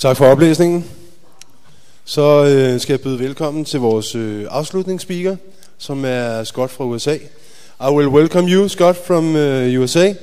Tak for oplæsningen. Så skal jeg byde velkommen til vores afslutningsspeaker, som er Scott fra USA. I will welcome you, Scott from USA.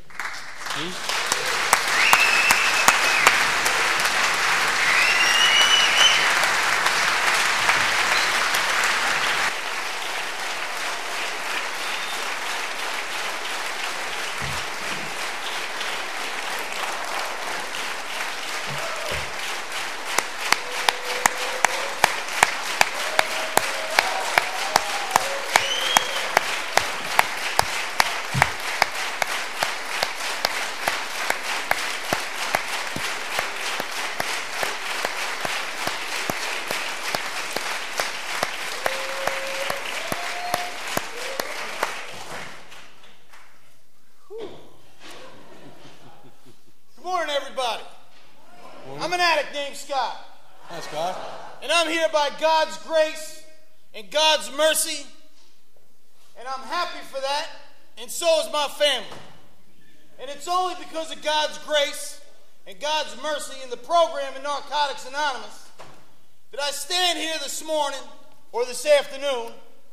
God's grace and God's mercy, and I'm happy for that, and so is my family. And it's only because of God's grace and God's mercy in the program in Narcotics Anonymous that I stand here this morning or this afternoon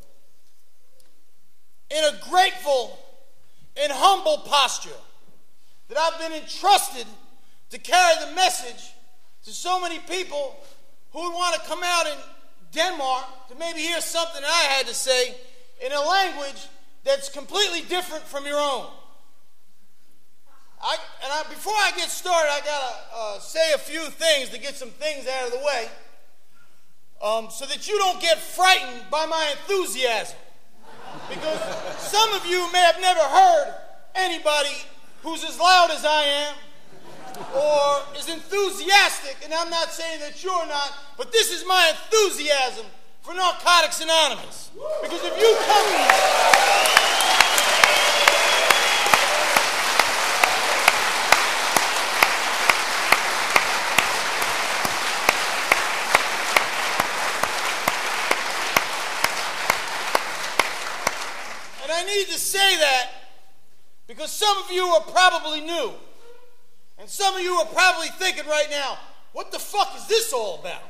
in a grateful and humble posture that I've been entrusted to carry the message to so many people who would want to come out in Denmark to maybe hear something that I had to say in a language that's completely different from your own. Before I get started, I got to say a few things to get some things out of the way so that you don't get frightened by my enthusiasm. Because some of you may have never heard anybody who's as loud as I am or is enthusiastic, and I'm not saying that you're not, but this is my enthusiasm for Narcotics Anonymous. Because if you come and I need to say that because some of you are probably new. And some of you are probably thinking right now, what the fuck is this all about?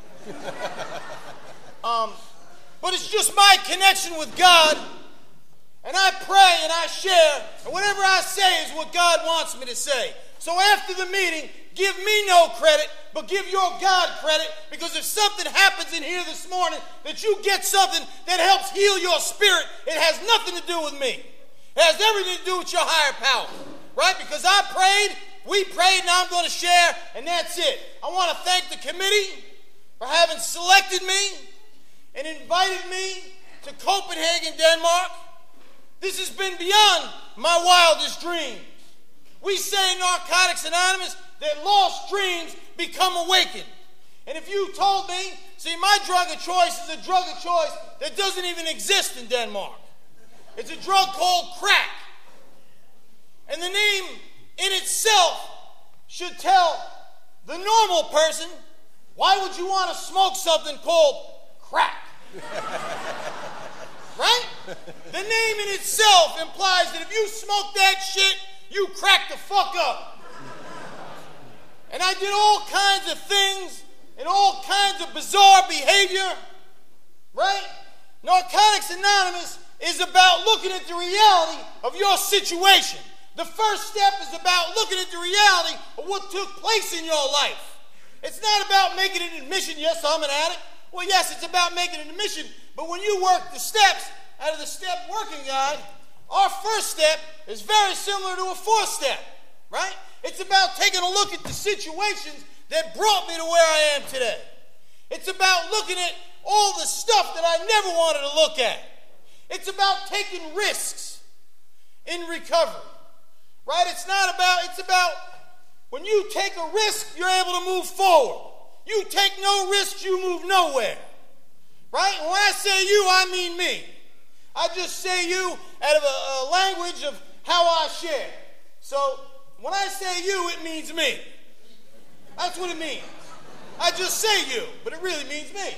But it's just my connection with God, and I pray and I share, and whatever I say is what God wants me to say. So after the meeting, give me no credit, but give your God credit, because if something happens in here this morning, that you get something that helps heal your spirit, it has nothing to do with me. It has everything to do with your higher power, right? Because I prayed, we prayed, and I'm going to share, and that's it. I want to thank the committee for having selected me and invited me to Copenhagen, Denmark. This has been beyond my wildest dreams. We say in Narcotics Anonymous that lost dreams become awakened. And if you told me, see, my drug of choice is a drug of choice that doesn't even exist in Denmark. It's a drug called crack. And the name in itself should tell the normal person, why would you want to smoke something called crack? Right? The name in itself implies that if you smoke that shit, you crack the fuck up. And I did all kinds of things and all kinds of bizarre behavior, right? Narcotics Anonymous is about looking at the reality of your situation. The first step is about looking at the reality of what took place in your life. It's not about making an admission, yes, I'm an addict. Well, yes, it's about making an admission, but when you work the steps out of the step working guide, our first step is very similar to a fourth step, right? It's about taking a look at the situations that brought me to where I am today. It's about looking at all the stuff that I never wanted to look at. It's about taking risks in recovery. Right? It's about when you take a risk, you're able to move forward. You take no risks, you move nowhere. Right? When I say you, I mean me. I just say you out of a language of how I share. So when I say you, it means me. That's what it means. I just say you, but it really means me.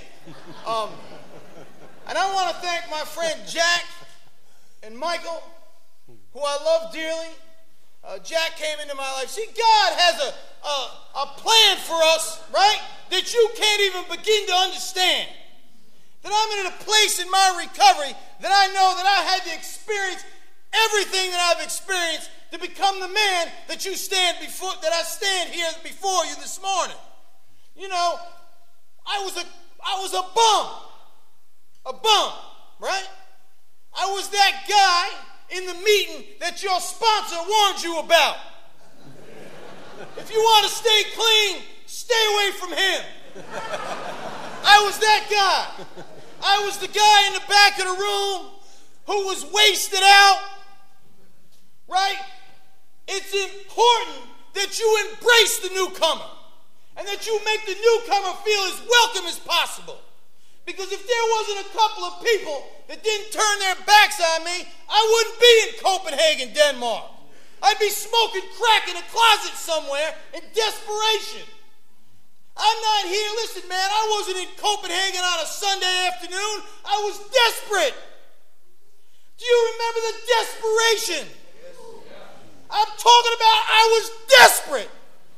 And I want to thank my friend Jack and Michael, who I love dearly. Jack came into my life. See, God has a plan for us, right, that you can't even begin to understand. That I'm in a place in my recovery that I know that I had to experience everything that I've experienced to become the man that I stand here before you this morning. You know, I was a bum, right? I was that guy in the meeting that your sponsor warned you about. If you want to stay clean, stay away from him. I was that guy. I was the guy in the back of the room who was wasted out, right? It's important that you embrace the newcomer and that you make the newcomer feel as welcome as possible. Because if there wasn't a couple of people that didn't turn their backs on me, I wouldn't be in Copenhagen, Denmark. I'd be smoking crack in a closet somewhere in desperation. I'm not here. Listen, man, I wasn't in Copenhagen on a Sunday afternoon. I was desperate. Do you remember the desperation? I'm talking about I was desperate.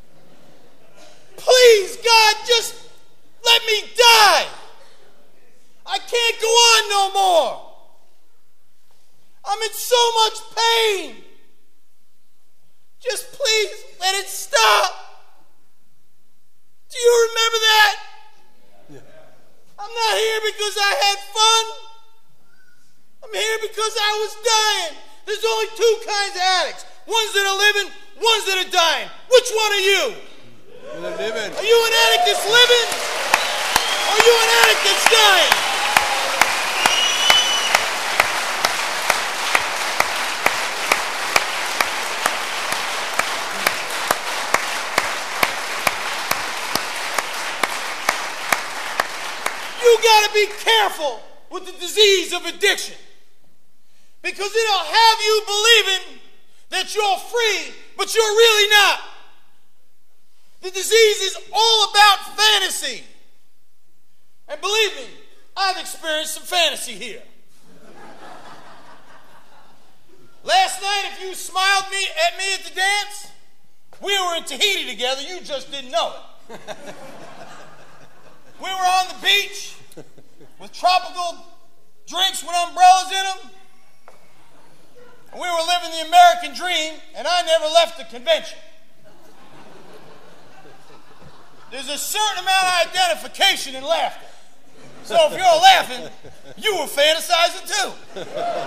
Please, God, just let me die. I can't go on no more. I'm in so much pain. Just please let it stop. Do you remember that? Yeah. I'm not here because I had fun. I'm here because I was dying. There's only two kinds of addicts. Ones that are living, ones that are dying. Which one are you? Living. Are you an addict that's living? Or are you an addict that's dying? You got to be careful with the disease of addiction, because it'll have you believing that you're free, but you're really not. The disease is all about fantasy. And believe me, I've experienced some fantasy here. Last night, if you smiled at me at the dance, we were in Tahiti together. You just didn't know it. We were on the beach with tropical drinks with umbrellas in them. And we were living the American dream, and I never left the convention. There's a certain amount of identification in laughter. So if you're laughing, you were fantasizing too.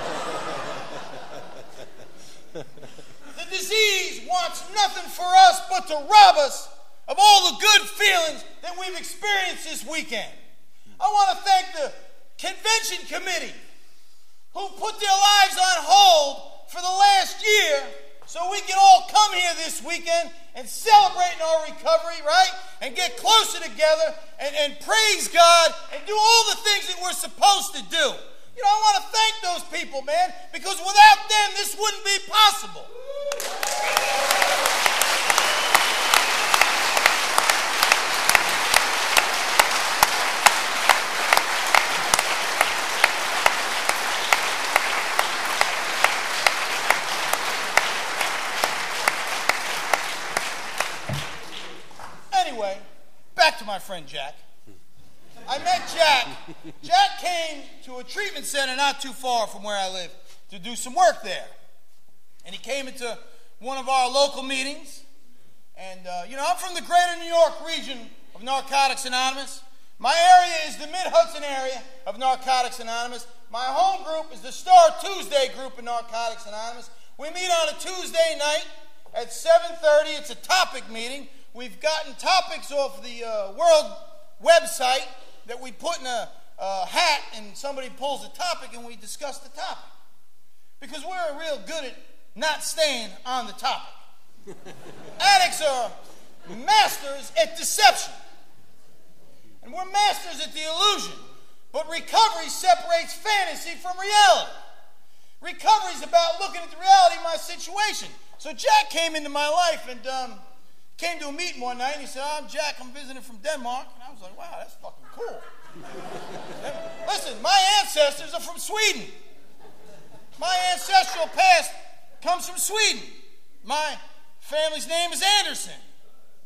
The disease wants nothing for us but to rob us of all the good feelings that we've experienced this weekend. I want to thank the convention committee who put their lives on hold for the last year so we can all come here this weekend and celebrate in our recovery, right? And get closer together and praise God and do all the things that we're supposed to do. You know, I want to thank those people, man, because without them, this wouldn't be possible. Anyway, back to my friend Jack. I met Jack. Jack came to a treatment center not too far from where I live to do some work there. And he came into one of our local meetings. And, I'm from the greater New York region of Narcotics Anonymous. My area is the Mid-Hudson area of Narcotics Anonymous. My home group is the Star Tuesday group of Narcotics Anonymous. We meet on a Tuesday night at 7:30. It's a topic meeting. We've gotten topics off the World website that we put in a hat, and somebody pulls a topic and we discuss the topic. Because we're real good at not staying on the topic. Addicts are masters at deception. And we're masters at the illusion. But recovery separates fantasy from reality. Recovery is about looking at the reality of my situation. So Jack came into my life and came to a meeting one night and he said, "I'm Jack, I'm visiting from Denmark." And I was like, "Wow, that's fucking cool." Listen, my ancestors are from Sweden. My ancestral past comes from Sweden. My family's name is Anderson.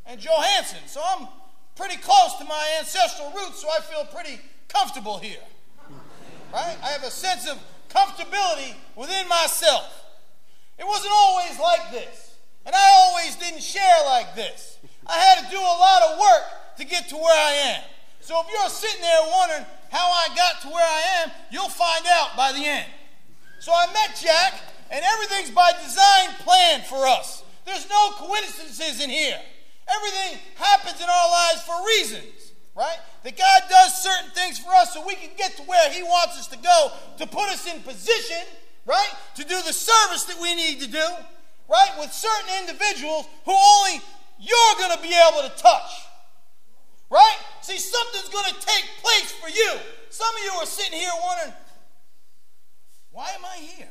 and Johansson. So I'm pretty close to my ancestral roots, so I feel pretty comfortable here. Right? I have a sense of comfortability within myself. It wasn't always like this, and I always didn't share like this. I had to do a lot of work to get to where I am. So if you're sitting there wondering how I got to where I am, you'll find out by the end. So I met Jack, and everything's by design planned for us. There's no coincidences in here. Everything happens in our lives for reasons, right? That God does certain things for us so we can get to where he wants us to go, to put us in position, right? To do the service that we need to do, right? With certain individuals who only you're going to be able to touch, right? See, something's going to take place for you. Some of you are sitting here wondering, why am I here?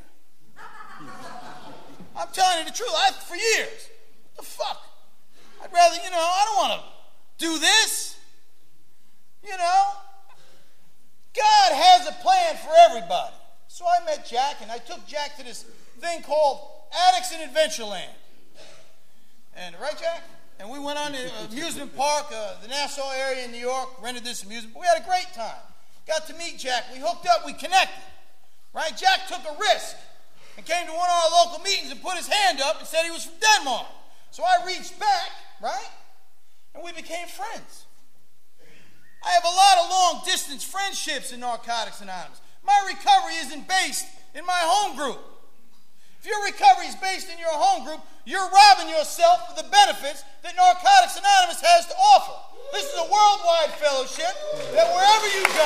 I'm telling you the truth. For years, what the fuck? I'd rather, I don't want to do this. God has a plan for everybody. So I met Jack, and I took Jack to this thing called Addicts in Adventureland. And, right, Jack? And we went on to amusement park, the Nassau area in New York, rented this amusement. We had a great time. Got to meet Jack. We hooked up. We connected. Right? Jack took a risk and came to one of our local meetings and put his hand up and said he was from Denmark. So I reached back, right? And we became friends. I have a lot of long-distance friendships in Narcotics Anonymous. My recovery isn't based in my home group. If your recovery is based in your home group, you're robbing yourself of the benefits that Narcotics Anonymous has to offer. This is a worldwide fellowship that wherever you go,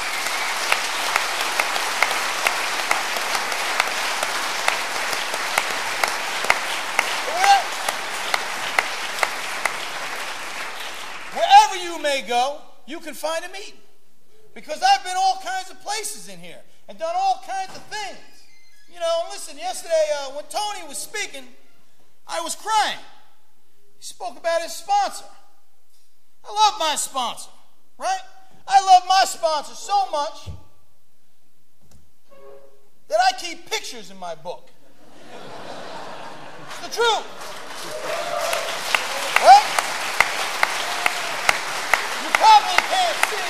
wherever you may go, you can find a meeting. Because I've been all kinds of places in here and done all kinds of things. Listen, yesterday when Tony was speaking, I was crying. He spoke about his sponsor. I love my sponsor, right? I love my sponsor so much that I keep pictures in my book. It's the truth. Right? You probably can't see.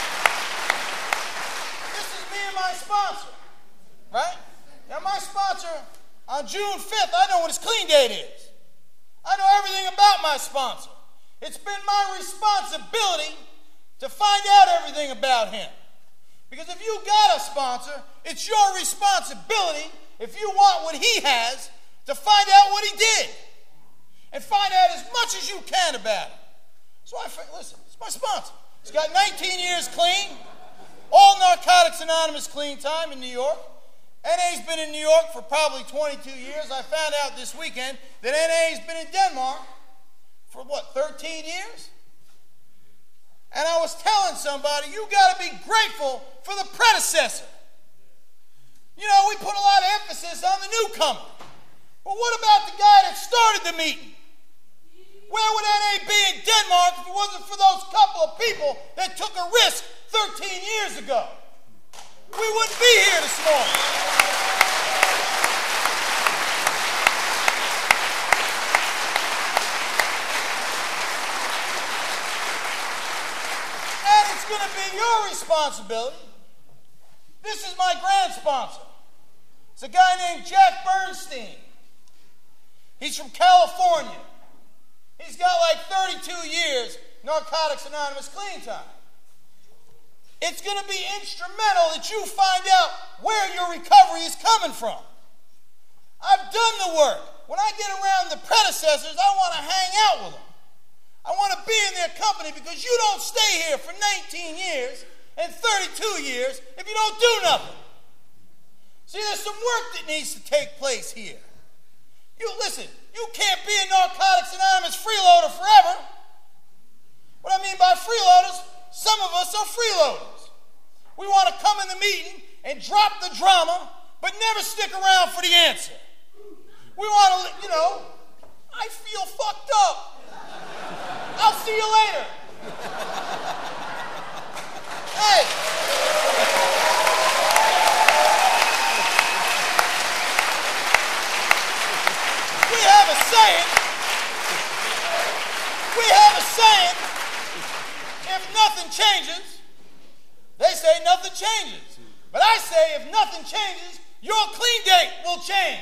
This is me and my sponsor, right? Now my sponsor, on June 5th, I know what his clean date is. I know everything about my sponsor. It's been my responsibility to find out everything about him. Because if you got a sponsor, it's your responsibility, if you want what he has, to find out what he did. And find out as much as you can about him. So listen, it's my sponsor. He's got 19 years clean. All Narcotics Anonymous clean time in New York. NA's been in New York for probably 22 years. I found out this weekend that NA's been in Denmark for 13 years? And I was telling somebody, you got to be grateful for the predecessor. We put a lot of emphasis on the newcomer. But what about the guy that started the meeting? Where would NA be in Denmark if it wasn't for those couple of people that took a risk 13 years ago? We wouldn't be here this morning. And it's going to be your responsibility. This is my grand sponsor. It's a guy named Jack Bernstein. He's from California. He's got like 32 years Narcotics Anonymous clean time. It's going to be instrumental that you find out where your recovery is coming from. I've done the work. When I get around the predecessors, I want to hang out with them. I want to be in their company because you don't stay here for 19 years and 32 years if you don't do nothing. See, there's some work that needs to take place here. Listen, you can't be a Narcotics Anonymous freeloader forever. What I mean by freeloaders, some of us are freeloaders. We want to come in the meeting and drop the drama, but never stick around for the answer. We want to, I feel fucked up. I'll see you later. Hey. We have a saying. We changes. But I say if nothing changes, your clean date will change.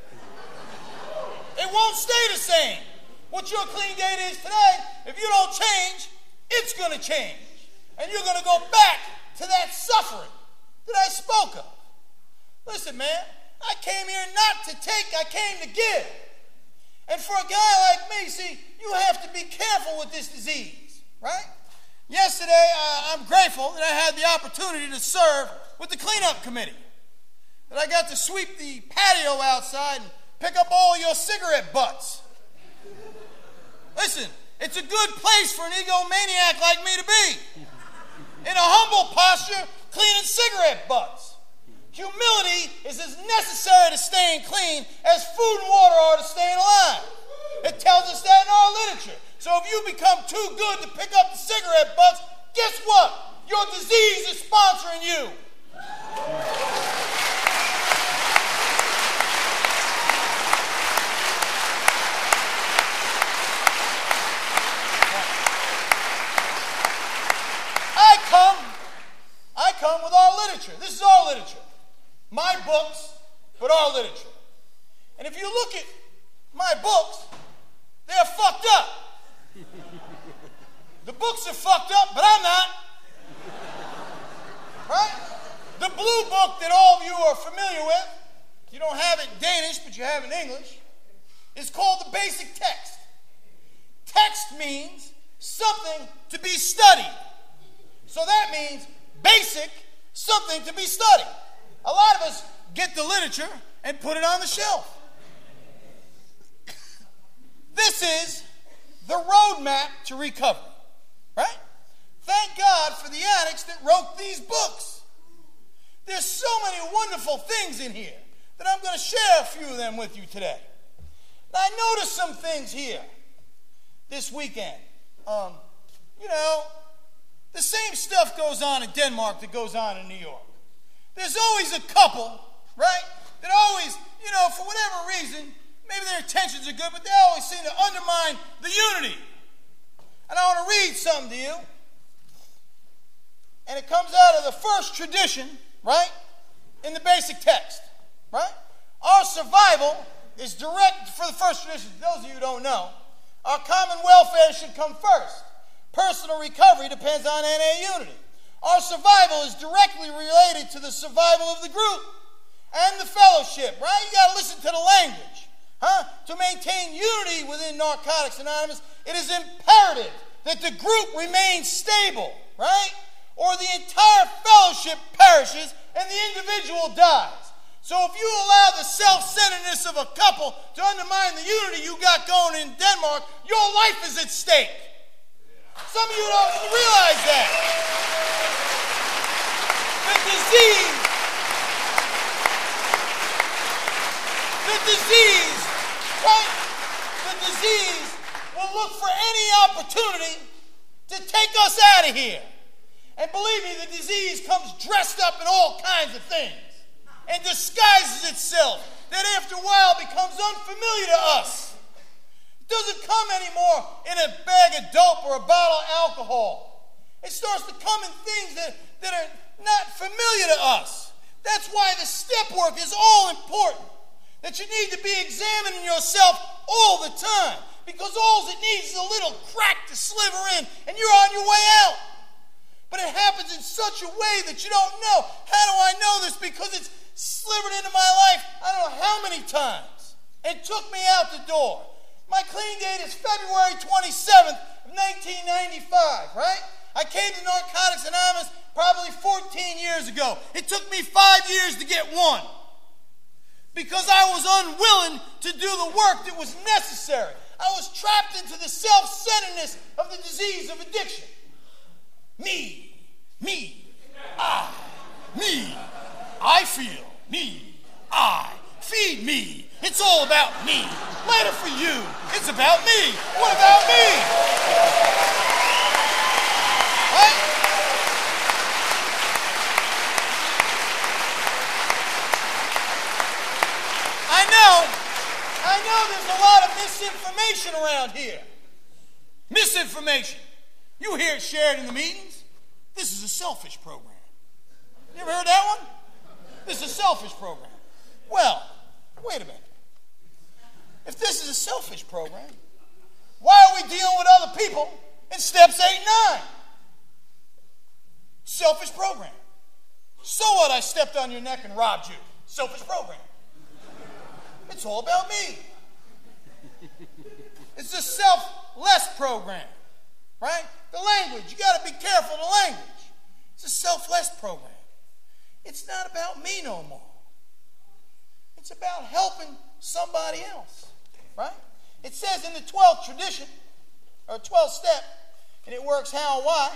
It won't stay the same. What your clean date is today, if you don't change, it's going to change. And you're going to go back to that suffering that I spoke of. Listen, man, I came here not to take, I came to give. And for a guy like me, see, you have to be careful with this disease, right? Yesterday, I'm grateful that I had the opportunity to serve with the cleanup committee. That I got to sweep the patio outside and pick up all your cigarette butts. Listen, it's a good place for an egomaniac like me to be. In a humble posture, cleaning cigarette butts. Humility is as necessary to staying clean as food and water are to staying alive. It tells us that in our literature. So if you become too good to pick up the cigarette butts, guess what? Your disease is sponsoring you. I come with our literature. This is our literature. My books, but our literature. And if you look at my books, they're fucked up. The books are fucked up, but I'm not. Right? The blue book that all of you are familiar with, you don't have it in Danish, but you have it in English, is called the basic text. Text means something to be studied. So that means basic, something to be studied. A lot of us get the literature and put it on the shelf. This is the roadmap to recovery, right? Thank God for the addicts that wrote these books. There's so many wonderful things in here that I'm going to share a few of them with you today. Now, I noticed some things here this weekend. The same stuff goes on in Denmark that goes on in New York. There's always a couple, right, that always, for whatever reason, maybe their intentions are good, but they always seem to undermine the unity. And I want to read something to you. And it comes out of the first tradition, right, in the basic text, right? Our survival is direct for the first tradition. Those of you who don't know, our common welfare should come first. Personal recovery depends on NA unity. Our survival is directly related to the survival of the group and the fellowship, right? You got to listen to the language. To maintain unity within Narcotics Anonymous, it is imperative that the group remains stable, right? Or the entire fellowship perishes and the individual dies. So if you allow the self-centeredness of a couple to undermine the unity you got going in Denmark, your life is at stake. Some of you don't realize that. The disease will look for any opportunity to take us out of here. And believe me, the disease comes dressed up in all kinds of things and disguises itself that after a while becomes unfamiliar to us. It doesn't come anymore in a bag of dope or a bottle of alcohol. It starts to come in things that are not familiar to us. That's why the step work is all important. That you need to be examining yourself all the time. Because all it needs is a little crack to sliver in and you're on your way out. But it happens in such a way that you don't know. How do I know this? Because it's slivered into my life I don't know how many times. And took me out the door. My clean date is February 27th of 1995, right? I came to Narcotics Anonymous probably 14 years ago. It took me 5 years to get one. Because I was unwilling to do the work that was necessary. I was trapped into the self-centeredness of the disease of addiction. Me, I feel, I, feed me. It's all about me. Later for you, it's about me. What about me? Right? I know there's a lot of misinformation around here. Misinformation. You hear it shared in the meetings. This is a selfish program. You ever heard that one? This is a selfish program. Well, wait a minute. If this is a selfish program, why are we dealing with other people in steps 8 and 9? Selfish program. So what? I stepped on your neck and robbed you. Selfish program. It's all about me. It's a selfless program, right? The language, you got to be careful of the language. It's a selfless program. It's not about me no more. It's about helping somebody else, right? It says in the 12th tradition, or 12th step, and it works how and why,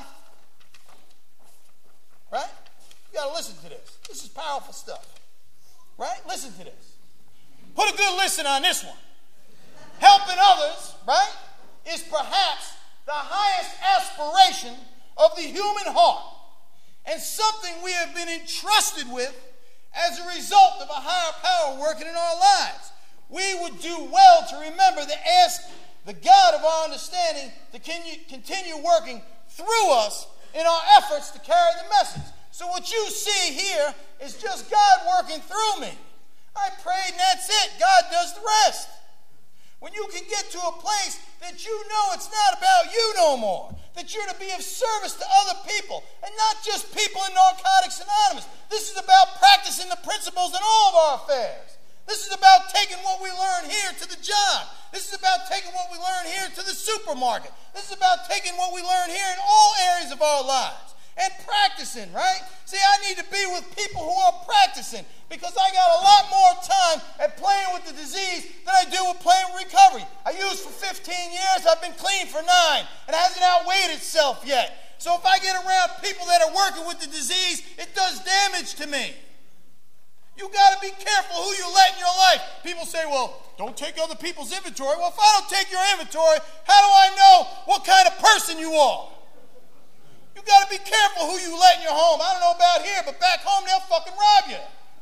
right? You got to listen to this. This is powerful stuff, right? Listen to this. Put a good listen on this one. Helping others, right, is perhaps the highest aspiration of the human heart and something we have been entrusted with as a result of a higher power working in our lives. We would do well to remember to ask the God of our understanding to continue working through us in our efforts to carry the message. So what you see here is just God working through me. I prayed and that's it. God does the rest. When you can get to a place that you know it's not about you no more, that you're to be of service to other people, and not just people in Narcotics Anonymous. This is about practicing the principles in all of our affairs. This is about taking what we learn here to the job. This is about taking what we learn here to the supermarket. This is about taking what we learn here in all areas of our lives. And practicing, right? See, I need to be with people who are practicing because I got a lot more time at playing with the disease than I do with playing with recovery. I used for 15 years. I've been clean for 9. And it hasn't outweighed itself yet. So if I get around people that are working with the disease, it does damage to me. You got to be careful who you let in your life. People say, well, don't take other people's inventory. Well, if I don't take your inventory, how do I know what kind of person you are? You got to be careful who you let in your home. I don't know about here, but back home, they'll fucking rob you.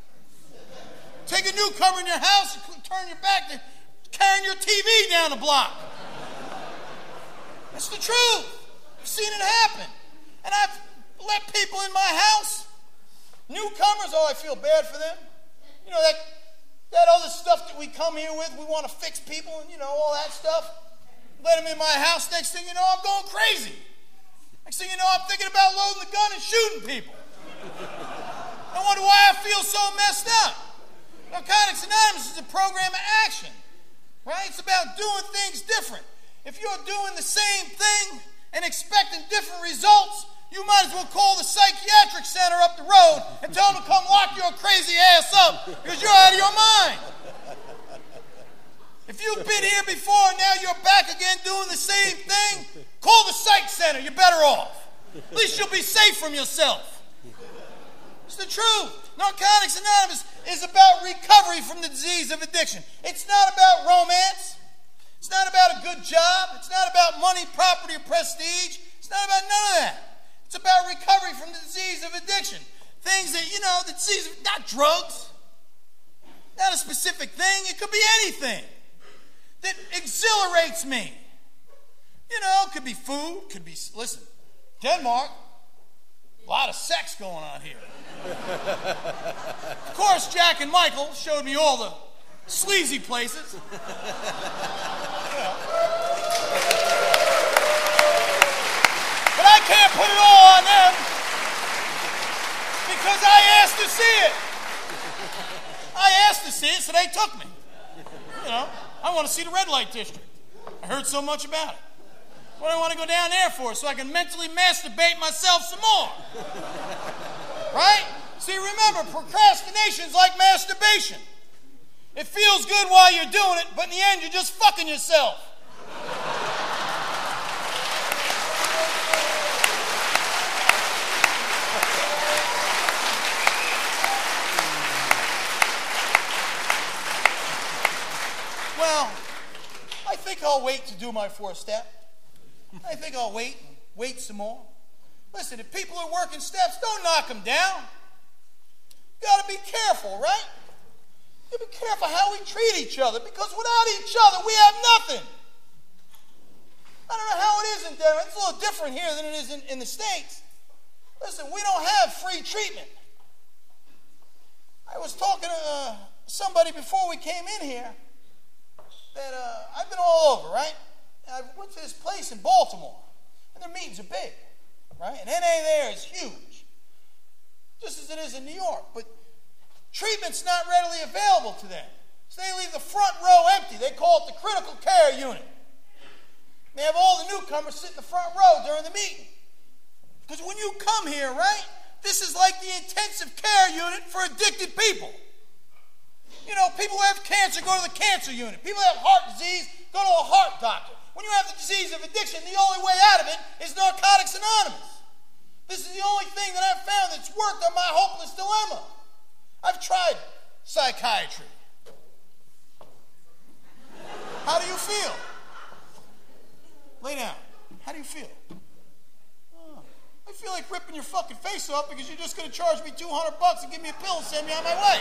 Take a newcomer in your house and turn your back to carrying your TV down the block. That's the truth. I've seen it happen. And I've let people in my house, newcomers, oh, I feel bad for them. You know, that other stuff that we come here with, we want to fix people and, you know, all that stuff. Let them in my house, next thing you know, I'm going crazy. Next thing you know, I'm thinking about loading the gun and shooting people. I wonder why I feel so messed up. Narcotics Anonymous is a program of action, right? It's about doing things different. If you're doing the same thing and expecting different results, you might as well call the psychiatric center up the road and tell them to come lock your crazy ass up because you're out of your mind. If you've been here before and now you're back again doing the same thing, call the psych center. You're better off. At least you'll be safe from yourself. It's the truth. Narcotics Anonymous is about recovery from the disease of addiction. It's not about romance. It's not about a good job. It's not about money, property, or prestige. It's not about none of that. It's about recovery from the disease of addiction. Things that, you know, the disease of, not drugs. Not a specific thing. It could be anything that exhilarates me. You know, it could be food, could be, listen, Denmark, a lot of sex going on here. Of course, Jack and Michael showed me all the sleazy places. You know. But I can't put it all on them because I asked to see it. I asked to see it, so they took me. You know, I want to see the red light district. I heard so much about it. What do I want to go down there for? So I can mentally masturbate myself some more. Right? See, remember, procrastination's like masturbation. It feels good while you're doing it, but in the end, you're just fucking yourself. Well, I think I'll wait to do my 4th step. I think I'll wait some more. Listen, if people are working steps, don't knock them down. You got to be careful, right? You be careful how we treat each other because without each other, we have nothing. I don't know how it is in Denver. It's a little different here than it is in the States. Listen, we don't have free treatment. I was talking to somebody before we came in here that I've been all over, right? I went to this place in Baltimore, and their meetings are big, right? And NA there is huge, just as it is in New York. But treatment's not readily available to them. So they leave the front row empty. They call it the critical care unit. They have all the newcomers sit in the front row during the meeting. Because when you come here, right, this is like the intensive care unit for addicted people. You know, people who have cancer go to the cancer unit. People who have heart disease go to a heart doctor. When you have the disease of addiction, the only way out of it is Narcotics Anonymous. This is the only thing that I've found that's worked on my hopeless dilemma. I've tried psychiatry. How do you feel? Lay down. How do you feel? Oh, I feel like ripping your fucking face off because you're just going to charge me $200 and give me a pill and send me on my way.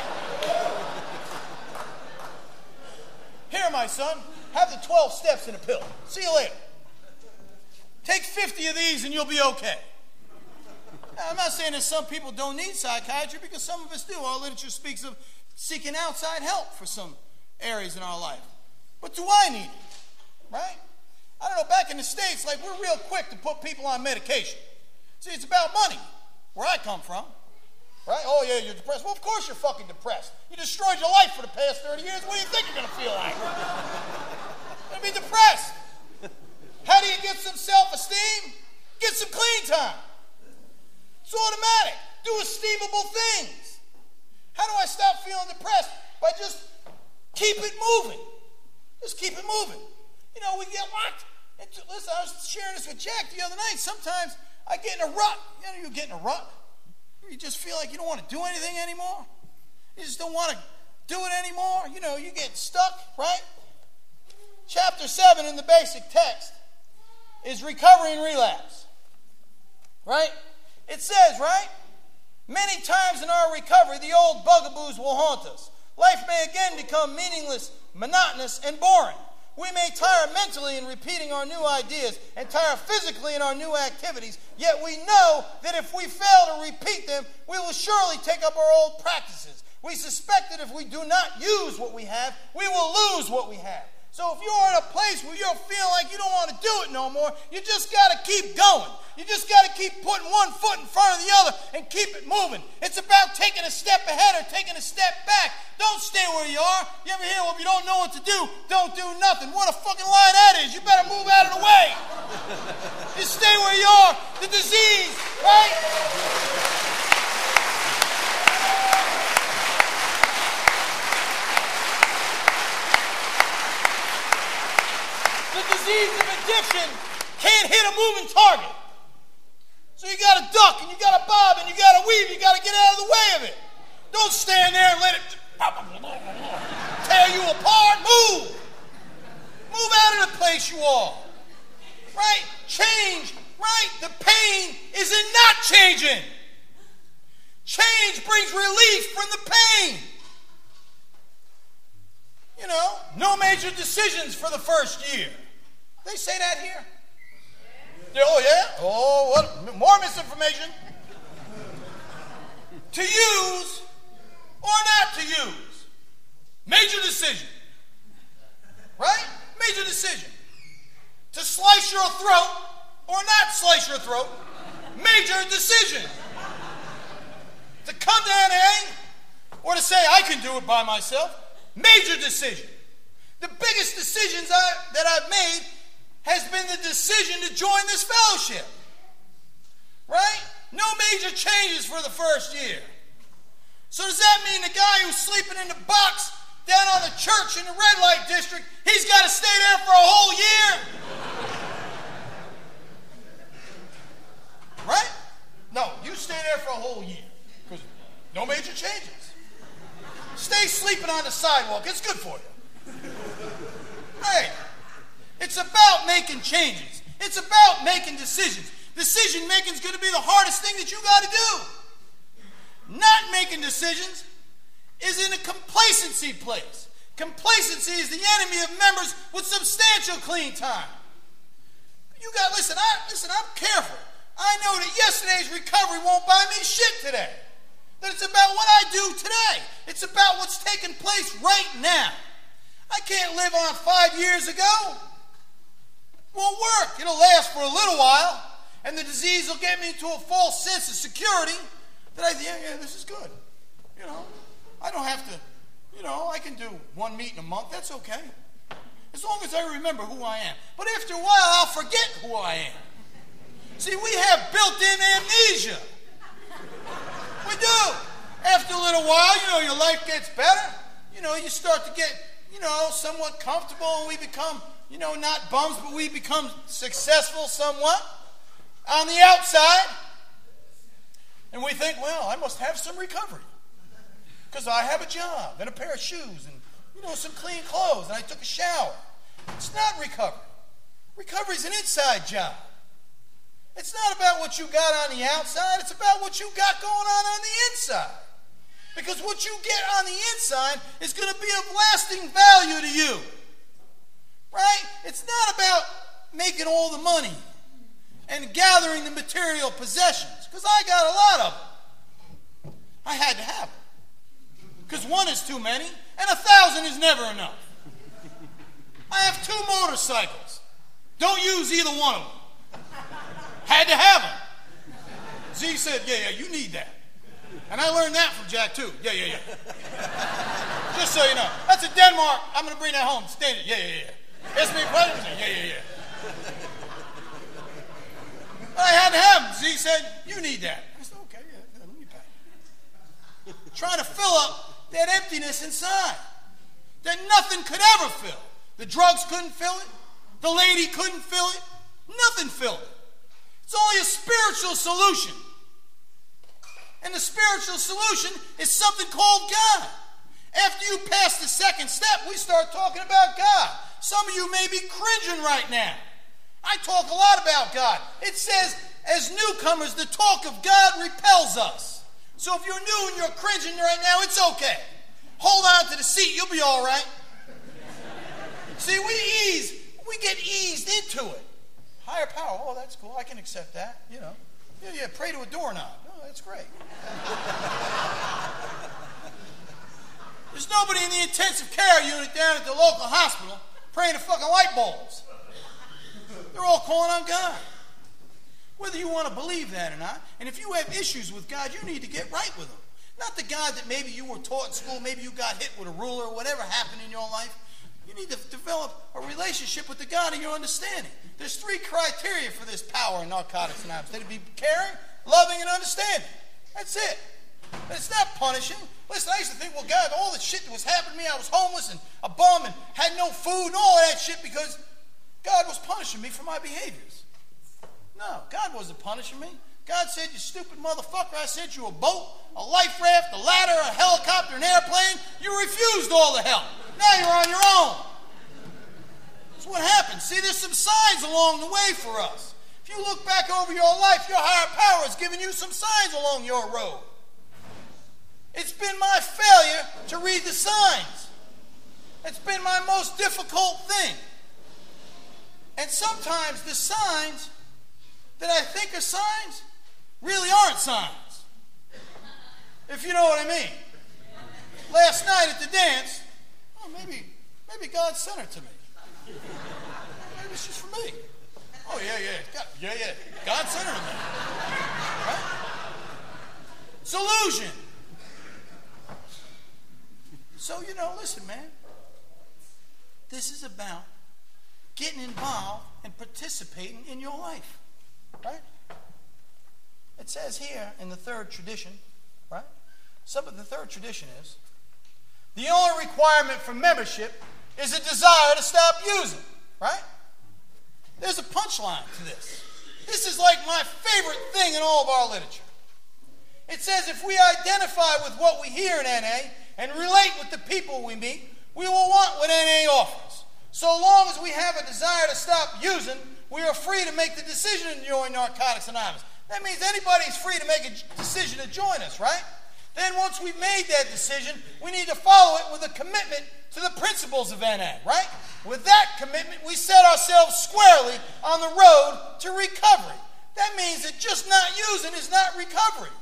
Here, my son, have the 12 steps in a pill. See you later. Take 50 of these and you'll be okay. Now, I'm not saying that some people don't need psychiatry, because some of us do. Our literature speaks of seeking outside help for some areas in our life. But do I need it? Right? I don't know, back in the States, like, we're real quick to put people on medication. See, it's about money, where I come from. Right? Oh, yeah, you're depressed. Well, of course you're fucking depressed. You destroyed your life for the past 30 years. What do you think you're going to feel like? You're going to be depressed. How do you get some self-esteem? Get some clean time. It's automatic. Do esteemable things. How do I stop feeling depressed? By just keep it moving. Just keep it moving. You know, we get locked. Listen, I was sharing this with Jack the other night. Sometimes I get in a rut. You know, you get in a rut. You just feel like you don't want to do anything anymore. You just don't want to do it anymore. You know, you get stuck, right? Chapter 7 in the basic text is recovery and relapse. Right? It says, right? Many times in our recovery, the old bugaboos will haunt us. Life may again become meaningless, monotonous, and boring. We may tire mentally in repeating our new ideas and tire physically in our new activities, yet we know that if we fail to repeat them, we will surely take up our old practices. We suspect that if we do not use what we have, we will lose what we have. So if you're in a place where you're feeling like you don't want to do it no more, you just got to keep going. You just got to keep putting one foot in front of the other and keep it moving. It's about taking a step ahead or taking a step back. Don't stay where you are. You ever hear, well, if you don't know what to do, don't do nothing. What a fucking lie that is. You better move out of the way. You stay where you are. The disease, right? The disease of addiction can't hit a moving target. So you got to duck and you got to bob and you got to weave. You got to get out of the way of it. Don't stand there and let it tear you apart. Move. Move out of the place you are. Right? Change. Right? The pain is in not changing. Change brings relief from the pain. You know, no major decisions for the first year. They say that here? Oh, yeah? Oh, what? More misinformation. To use or not to use. Major decision. Right? Major decision. To slice your throat or not slice your throat. Major decision. To come down here or to say, I can do it by myself. Major decision. The biggest decisions that I've made has been the decision to join this fellowship. Right? No major changes for the first year. So does that mean the guy who's sleeping in the box down on the church in the red light district, he's got to stay there for a whole year? Right? No, you stay there for a whole year. Because no major changes. Stay sleeping on the sidewalk. It's good for you. Right. It's about making changes. It's about making decisions. Decision making is going to be the hardest thing that you got to do. Not making decisions is in a complacency place. Complacency is the enemy of members with substantial clean time. You got, listen, I'm careful. I know that yesterday's recovery won't buy me shit today. That it's about what I do today. It's about what's taking place right now. I can't live on 5 years ago. Won't work. It'll last for a little while, and the disease will get me into a false sense of security that I think, yeah, this is good. You know, I don't have to, you know, I can do one meeting a month. That's okay. As long as I remember who I am. But after a while, I'll forget who I am. See, we have built-in amnesia. We do. After a little while, you know, your life gets better. You know, you start to get, you know, somewhat comfortable, and we become, you know, not bums, but we become successful somewhat on the outside. And we think, well, I must have some recovery because I have a job and a pair of shoes and, you know, some clean clothes, and I took a shower. It's not recovery. Recovery is an inside job. It's not about what you got on the outside. It's about what you got going on the inside. Because what you get on the inside is going to be of lasting value to you. Right? It's not about making all the money and gathering the material possessions. Because I got a lot of them. I had to have them. Because one is too many, and 1,000 is never enough. I have 2 motorcycles. Don't use either one of them. Had to have them. Z said, yeah, you need that. And I learned that from Jack, too. Yeah. Just so you know. That's a Denmark. I'm going to bring that home. Stand it. Yeah. Ask me a question? Yeah. But I had to have them. Z said, you need that. I said, okay, yeah, let me pack. Trying to fill up that emptiness inside that nothing could ever fill. The drugs couldn't fill it. The lady couldn't fill it. Nothing filled it. It's only a spiritual solution. And the spiritual solution is something called God. After you pass the second step, we start talking about God. Some of you may be cringing right now. I talk a lot about God. It says, as newcomers, the talk of God repels us. So if you're new and you're cringing right now, it's okay. Hold on to the seat. You'll be all right. See, we get eased into it. Higher power, oh, that's cool. I can accept that, you know. Yeah, pray to a doorknob. Oh, that's great. There's nobody in the intensive care unit down at the local hospital praying to fucking light bulbs. They're all calling on God. Whether you want to believe that or not, and if you have issues with God, you need to get right with Him. Not the God that maybe you were taught in school, maybe you got hit with a ruler, or whatever happened in your life. You need to develop a relationship with the God of your understanding. There's 3 criteria for this power in Narcotics Anonymous. They to be caring, loving, and understanding. That's it. And it's not punishing. Listen, I used to think, well, God, all the shit that was happening to me, I was homeless and a bum and had no food and all of that shit because God was punishing me for my behaviors. No, God wasn't punishing me. God said, you stupid motherfucker, I sent you a boat, a life raft, a ladder, a helicopter, an airplane. You refused all the help. Now you're on your own. That's what happens. See, there's some signs along the way for us. If you look back over your life, your higher power has given you some signs along your road. It's been my failure to read the signs. It's been my most difficult thing. And sometimes the signs that I think are signs really aren't signs. If you know what I mean. Last night at the dance, oh, maybe God sent her to me. Maybe it's just for me. Oh, yeah. God sent her to me. Right? It's illusion. So, you know, listen, man. This is about getting involved and participating in your life. Right? It says here in the 3rd tradition, right? The 3rd tradition is, the only requirement for membership is a desire to stop using. Right? There's a punchline to this. This is like my favorite thing in all of our literature. It says if we identify with what we hear in NA and relate with the people we meet, we will want what NA offers. So long as we have a desire to stop using, we are free to make the decision to join Narcotics Anonymous. That means anybody's free to make a decision to join us, right? Then once we've made that decision, we need to follow it with a commitment to the principles of NA, right? With that commitment, we set ourselves squarely on the road to recovery. That means that just not using is not recovery.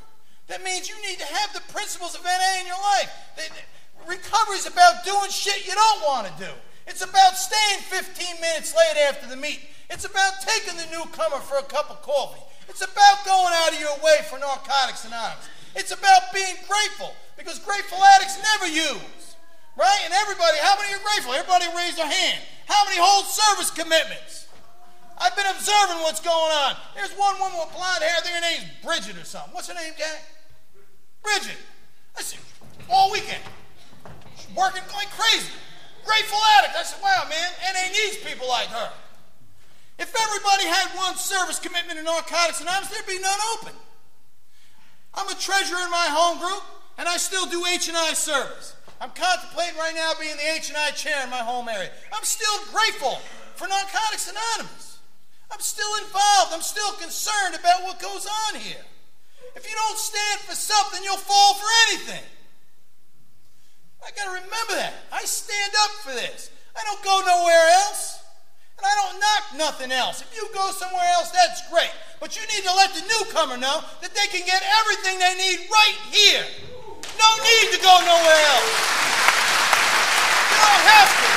That means you need to have the principles of NA in your life. Recovery is about doing shit you don't want to do. It's about staying 15 minutes late after the meeting. It's about taking the newcomer for a cup of coffee. It's about going out of your way for Narcotics Anonymous. It's about being grateful, because grateful addicts never use. Right? And everybody, how many are grateful? Everybody raise their hand. How many hold service commitments? I've been observing what's going on. There's one woman with blonde hair. I think her name's Bridget or something. What's her name, Jack? Bridget. I said, all weekend. She's working like crazy. Grateful addict. I said, wow, man, NA needs people like her. If everybody had one service commitment in Narcotics Anonymous, there'd be none open. I'm a treasurer in my home group, and I still do H&I service. I'm contemplating right now being the H&I chair in my home area. I'm still grateful for Narcotics Anonymous. I'm still involved. I'm still concerned about what goes on here. If you don't stand for something, you'll fall for anything. I got to remember that. I stand up for this. I don't go nowhere else. And I don't knock nothing else. If you go somewhere else, that's great. But you need to let the newcomer know that they can get everything they need right here. No need to go nowhere else. You don't have to.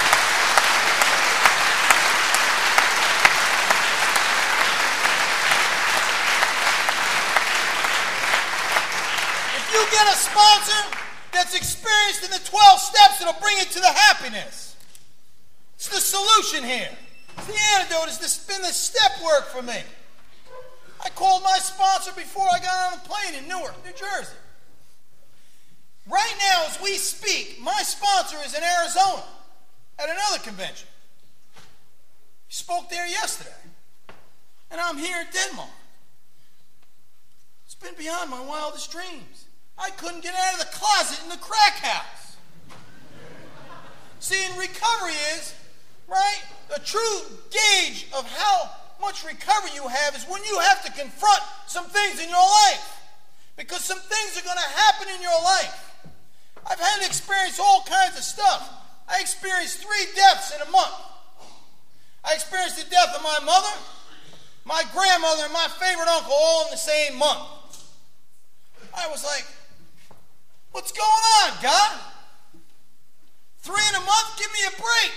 If you get a sponsor that's experienced in the 12 steps, it'll bring it to the happiness. It's the solution here. It's the antidote. It's been the step work for me. I called my sponsor before I got on a plane in Newark, New Jersey. Right now, as we speak, my sponsor is in Arizona at another convention. He spoke there yesterday. And I'm here in Denmark. It's been beyond my wildest dreams. I couldn't get out of the closet in the crack house. See, in recovery is, right, the true gauge of how much recovery you have is when you have to confront some things in your life. Because some things are going to happen in your life. I've had to experience all kinds of stuff. I experienced 3 deaths in a month. I experienced the death of my mother, my grandmother, and my favorite uncle all in the same month. I was like, what's going on, God? 3 in a month? Give me a break.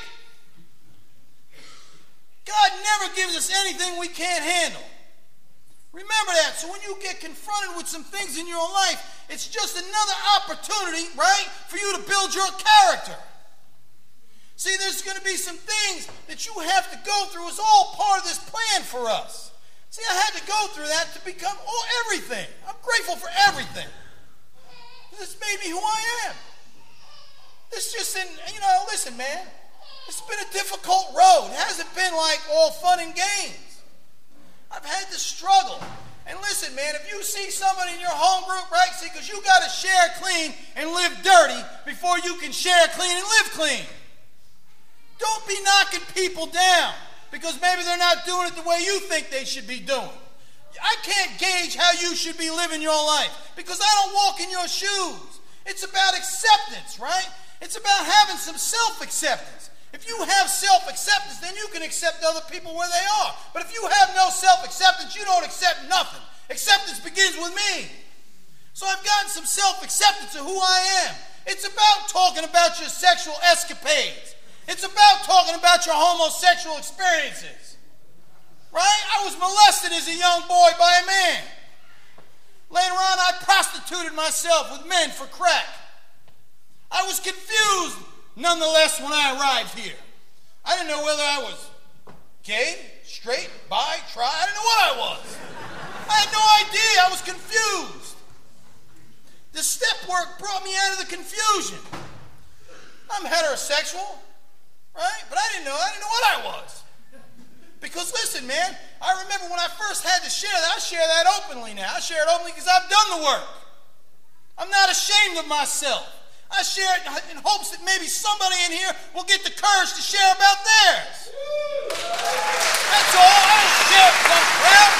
God never gives us anything we can't handle. Remember that. So when you get confronted with some things in your life, it's just another opportunity, right, for you to build your character. See, there's going to be some things that you have to go through. It's all part of this plan for us. See, I had to go through that to become everything. I'm grateful for everything. This made me who I am. This just didn't, listen, man. It's been a difficult road. It hasn't been like all fun and games. I've had to struggle. And listen, man, if you see somebody in your home group, right, see, because you got to share clean and live dirty before you can share clean and live clean. Don't be knocking people down because maybe they're not doing it the way you think they should be doing. I can't gauge how you should be living your life because I don't walk in your shoes. It's about acceptance, right? It's about having some self-acceptance. If you have self-acceptance, then you can accept other people where they are. But if you have no self-acceptance, you don't accept nothing. Acceptance begins with me. So I've gotten some self-acceptance of who I am. It's about talking about your sexual escapades. It's about talking about your homosexual experiences. Right? I was molested as a young boy by a man. Later on, I prostituted myself with men for crack. I was confused, nonetheless, when I arrived here. I didn't know whether I was gay, straight, bi, tri. I didn't know what I was. I had no idea. I was confused. The step work brought me out of the confusion. I'm heterosexual, right? But I didn't know what I was. Because listen, man, I remember when I first had to share that, I share that openly now. I share it openly because I've done the work. I'm not ashamed of myself. I share it in hopes that maybe somebody in here will get the courage to share about theirs. That's all. I don't share it with some crowd.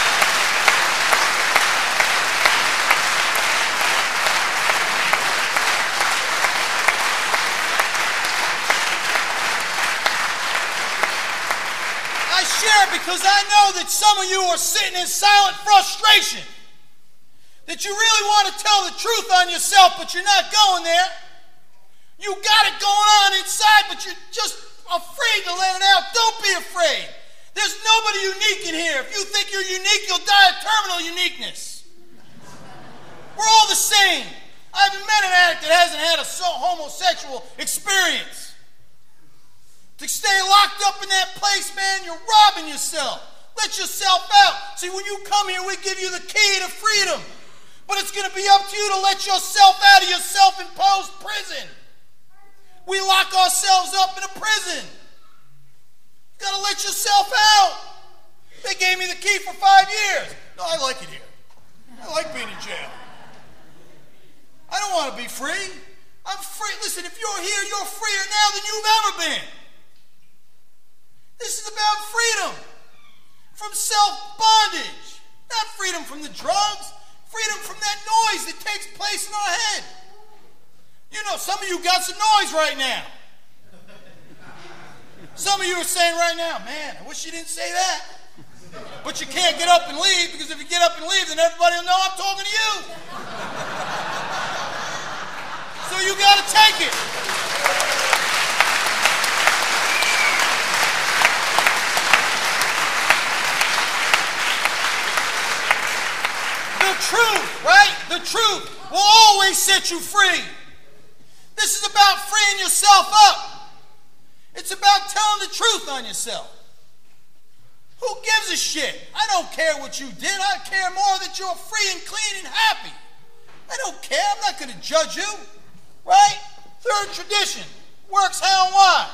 I share it because I know that some of you are sitting in silent frustration. that you really want to tell the truth on yourself, but you're not going there. You got it going on inside, but you're just afraid to let it out. Don't be afraid. There's nobody unique in here. If you think you're unique, you'll die of terminal uniqueness. We're all the same. I haven't met an addict that hasn't had a homosexual experience. To stay locked up in that place, man, you're robbing yourself. Let yourself out. See, when you come here, we give you the key to freedom. But it's going to be up to you to let yourself out of your self-imposed prison. We lock ourselves up in a prison. You got to let yourself out. They gave me the key for 5 years. No, I like it here. I like being in jail. I don't want to be free. I'm free. Listen, if you're here, you're freer now than you've ever been. This is about freedom from self-bondage, not freedom from the drugs, freedom from that noise that takes place in our head. You know, some of you got some noise right now. Some of you are saying right now, man, I wish you didn't say that. But you can't get up and leave, because if you get up and leave, then everybody will know I'm talking to you. So you got to take it. The truth, right? The truth will always set you free. This is about freeing yourself up. It's about telling the truth on yourself. Who gives a shit? I don't care what you did. I care more that you're free and clean and happy. I don't care. I'm not going to judge you. Right? Third tradition. Works how and why.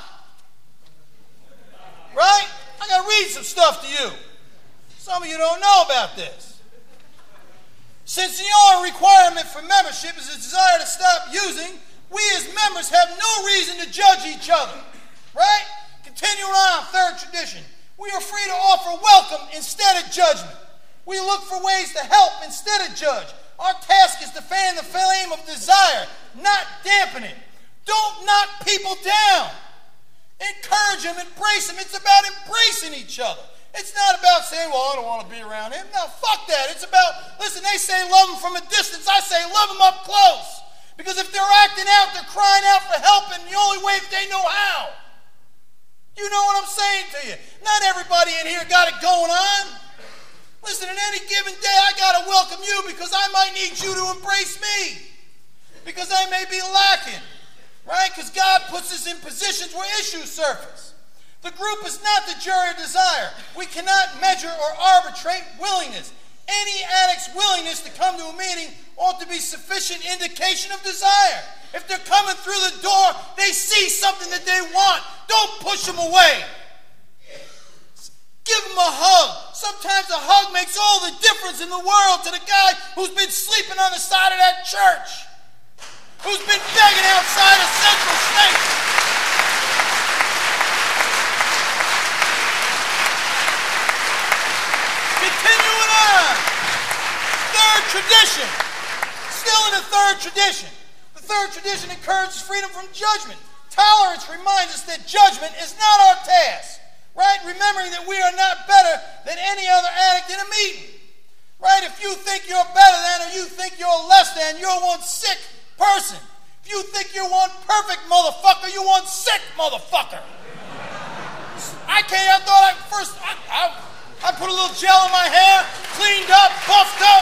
Right? I got to read some stuff to you. Some of you don't know about this. Since the only requirement for membership is a desire to stop using, we as members have no reason to judge each other. Right? Continuing on, third tradition. We are free to offer welcome instead of judgment. We look for ways to help instead of judge. Our task is to fan the flame of desire, not dampen it. Don't knock people down. Encourage them, embrace them. It's about embracing each other. It's not about saying, well, I don't want to be around him. No, fuck that. It's about, listen, they say love them from a distance. I say love them up close. Because if they're acting out, they're crying out for help in the only way that they know how. You know what I'm saying to you? Not everybody in here got it going on. Listen, at any given day, I got to welcome you because I might need you to embrace me. Because I may be lacking, right? Because God puts us in positions where issues surface. The group is not the jury of desire. We cannot measure or arbitrate willingness. Any addict's willingness to come to a meeting ought to be sufficient indication of desire. If they're coming through the door, they see something that they want. Don't push them away. Give them a hug. Sometimes a hug makes all the difference in the world to the guy who's been sleeping on the side of that church, who's been begging outside of Central State. Continuing on. Third tradition. Still in the third tradition. The third tradition encourages freedom from judgment. Tolerance reminds us that judgment is not our task. Right? Remembering that we are not better than any other addict in a meeting. Right? If you think you're better than or you think you're less than, you're one sick person. If you think you're one perfect motherfucker, you're one sick motherfucker. I thought I put a little gel in my hair, cleaned up, buffed up.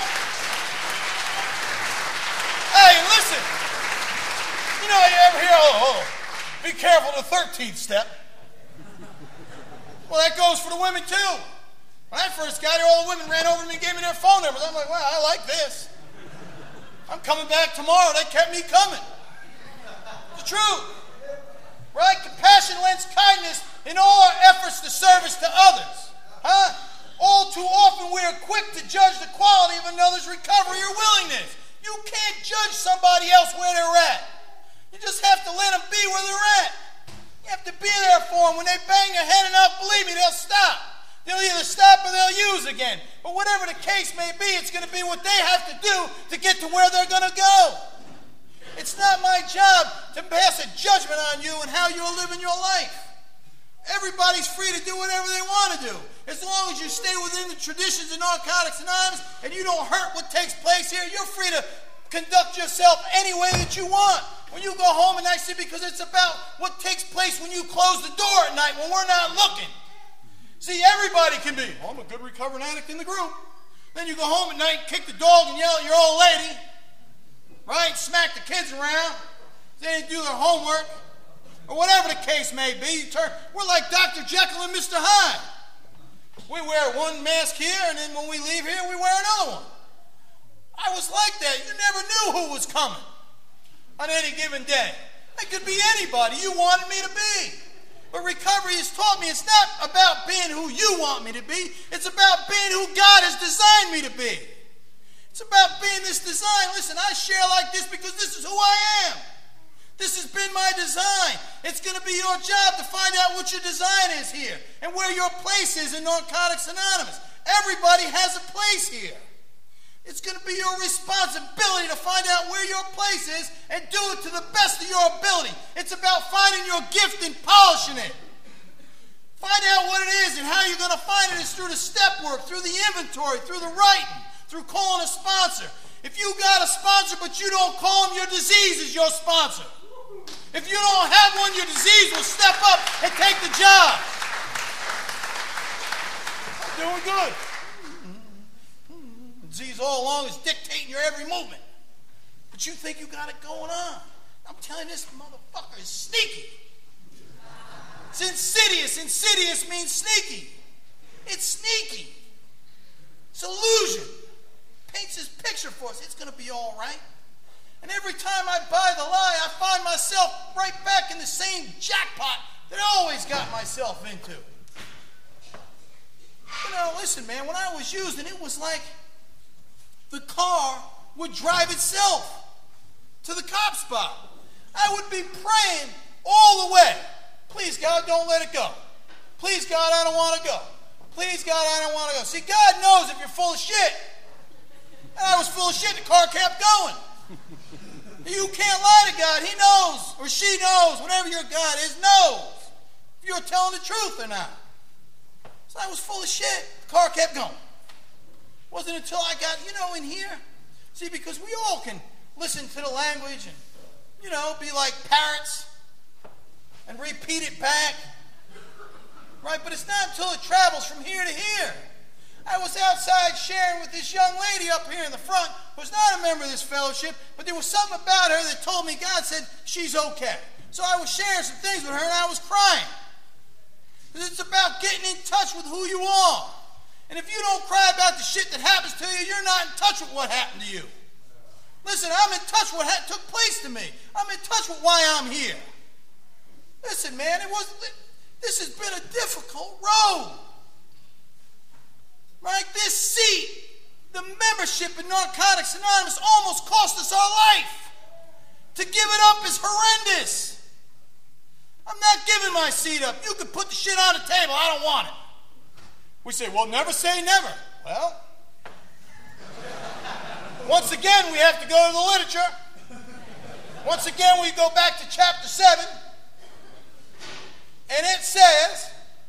Hey, listen. You know, you ever hear, be careful the 13th step. Well, that goes for the women too. When I first got here, all the women ran over to me and gave me their phone numbers. I'm like, wow, I like this. I'm coming back tomorrow. They kept me coming. It's the truth. Right? Compassion lends kindness in all our efforts to service to others. Huh? All too often we are quick to judge the quality of another's recovery or willingness. You can't judge somebody else where they're at. You just have to let them be where they're at. You have to be there for them. When they bang their head enough, believe me, they'll stop. They'll either stop or they'll use again. But whatever the case may be, it's going to be what they have to do to get to where they're going to go. It's not my job to pass a judgment on you and how you're living your life. Everybody's free to do whatever they want to do. As long as you stay within the traditions of Narcotics Anonymous and you don't hurt what takes place here, you're free to conduct yourself any way that you want. When you go home at night, see, because it's about what takes place when you close the door at night when we're not looking. See, everybody can be, I'm a good recovering addict in the group. Then you go home at night, kick the dog and yell at your old lady, right? Smack the kids around. They didn't do their homework. Or whatever the case may be, we're like Dr. Jekyll and Mr. Hyde. We wear one mask here, and then when we leave here, we wear another one. I was like that. You never knew who was coming on any given day. It could be anybody you wanted me to be. But recovery has taught me it's not about being who you want me to be. It's about being who God has designed me to be. It's about being this design. Listen, I share like this because this is who I am. This has been my design. It's going to be your job to find out what your design is here and where your place is in Narcotics Anonymous. Everybody has a place here. It's going to be your responsibility to find out where your place is and do it to the best of your ability. It's about finding your gift and polishing it. Find out what it is, and how you're going to find it is through the step work, through the inventory, through the writing, through calling a sponsor. If you got a sponsor but you don't call him, your disease is your sponsor. If you don't have one, your disease will step up and take the job. I'm doing good. Disease all along is dictating your every movement. But you think you got it going on. I'm telling you, this motherfucker is sneaky. It's insidious. Insidious means sneaky. It's sneaky. It's illusion. Paints this picture for us. It's going to be all right. And every time I buy the lie, I find myself right back in the same jackpot that I always got myself into. You know, listen, man, when I was using it was like the car would drive itself to the cop spot. I would be praying all the way. Please, God, don't let it go. Please, God, I don't want to go. Please, God, I don't want to go. See, God knows if you're full of shit. And I was full of shit. The car kept going. You can't lie to God. He knows, or she knows, whatever your God is, knows if you're telling the truth or not. So I was full of shit. The car kept going. It wasn't until I got, in here. See, because we all can listen to the language and, be like parrots and repeat it back. Right? But it's not until it travels from here to here. I was outside sharing with this young lady up here in the front who was not a member of this fellowship, but there was something about her that told me God said she's okay. So I was sharing some things with her and I was crying. It's about getting in touch with who you are. And if you don't cry about the shit that happens to you, you're not in touch with what happened to you. Listen, I'm in touch with what took place to me. I'm in touch with why I'm here. Listen, man, this has been a difficult road. Right? This seat, the membership in Narcotics Anonymous almost cost us our life. To give it up is horrendous. I'm not giving my seat up. You can put the shit on the table. I don't want it. We say, well, never say never. Well, once again, we have to go to the literature. Once again, we go back to chapter 7. And it says,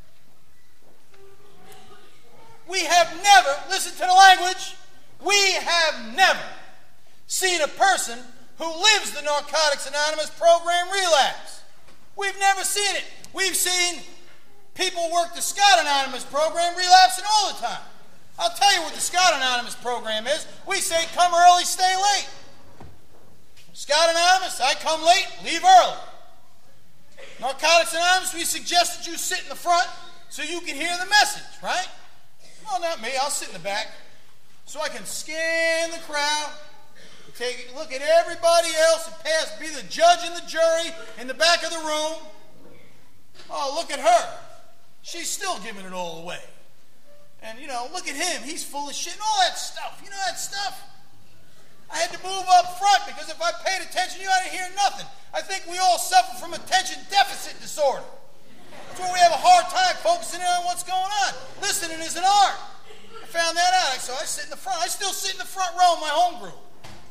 we have never, listen to the language, we have never seen a person who lives the Narcotics Anonymous program relapse. We've never seen it. We've seen people work the Scott Anonymous program relapsing all the time. I'll tell you what the Scott Anonymous program is. We say come early, stay late. Scott Anonymous, I come late, leave early. Narcotics Anonymous, we suggest that you sit in the front so you can hear the message, right? Well, not me. I'll sit in the back so I can scan the crowd, take a look at everybody else and pass, be the judge and the jury in the back of the room. Oh, look at her. She's still giving it all away. And, look at him. He's full of shit and all that stuff. You know that stuff? I had to move up front because if I paid attention, I didn't hear nothing. I think we all suffer from attention deficit disorder. That's where we have a hard time focusing in on what's going on. Listening is an art. I found that out. So I sit in the front. I still sit in the front row in my home group.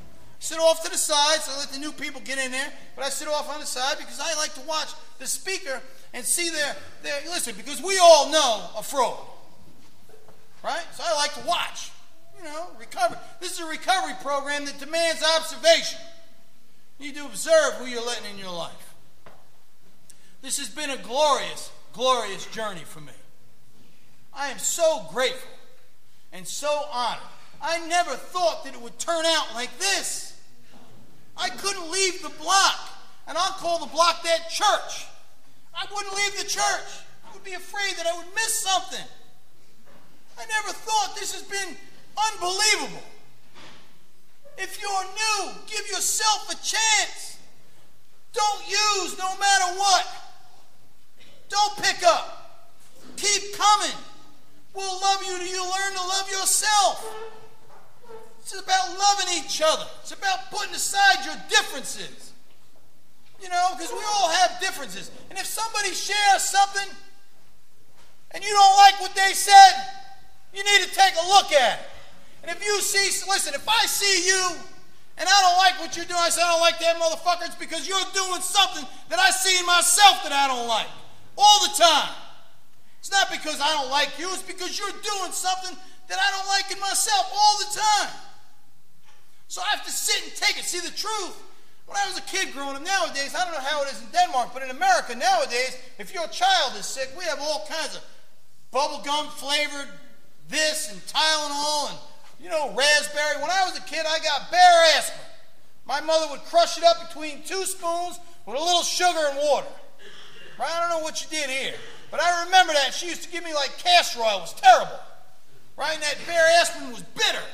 sit off to the side, so I let the new people get in there, but I sit off on the side because I like to watch the speaker and see their listen, because we all know a fraud, right? So I like to watch, recovery. This is a recovery program that demands observation. You need to observe who you're letting in your life. This has been a glorious, glorious journey for me. I am so grateful and so honored. I never thought that it would turn out like this. I couldn't leave the block, and I'll call the block that church. I wouldn't leave the church. I would be afraid that I would miss something. I never thought this has been unbelievable. If you're new, give yourself a chance. Don't use no matter what. Don't pick up. Keep coming. We'll love you till you learn to love yourself. It's about loving each other. It's about putting aside your differences. Because we all have differences. And if somebody shares something and you don't like what they said, you need to take a look at it. And if you see, listen, if I see you and I don't like what you're doing, I say, I don't like that motherfucker, it's because you're doing something that I see in myself that I don't like. All the time. It's not because I don't like you, it's because you're doing something that I don't like in myself all the time. So I have to sit and take it. See, the truth, when I was a kid growing up nowadays, I don't know how it is in Denmark, but in America nowadays, if your child is sick, we have all kinds of bubblegum flavored this and Tylenol and, raspberry. When I was a kid, I got bare aspirin. My mother would crush it up between 2 spoons with a little sugar and water. Right? I don't know what you did here, but I remember that. She used to give me like castor oil. It was terrible. Right? And that bare aspirin was bitter.